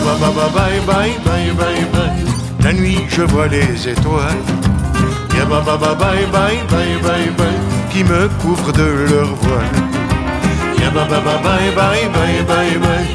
bye bye bye bye bye. La nuit je vois les étoiles. Ya bye bye bye bye bye qui me couvrent de leur voile. Ya bye bye bye bye bye bye.